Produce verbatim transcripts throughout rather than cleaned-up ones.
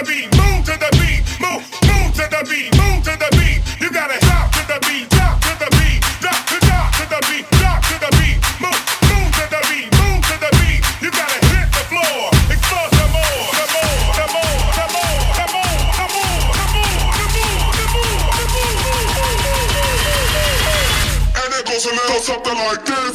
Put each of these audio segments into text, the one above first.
the beat, move to the beat, move, move to the beat, move to the beat. You gotta drop to the beat, drop to the beat, drop to drop to the beat, drop to the beat, move, move to the beat, move to the beat. You gotta hit the floor, explore some more, some more, some more, some more, some more, some more, some more, some more, some more, some more. And it goes a little something like this.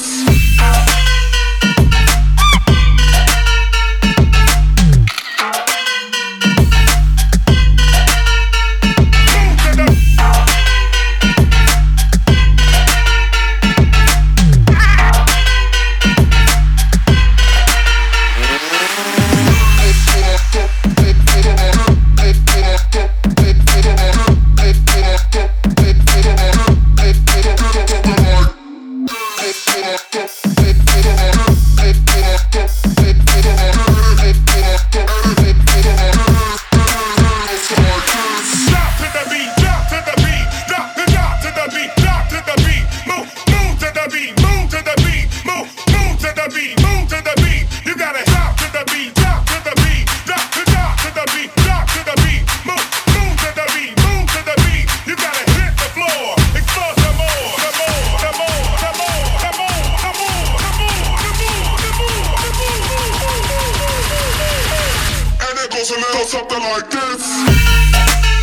Something like this.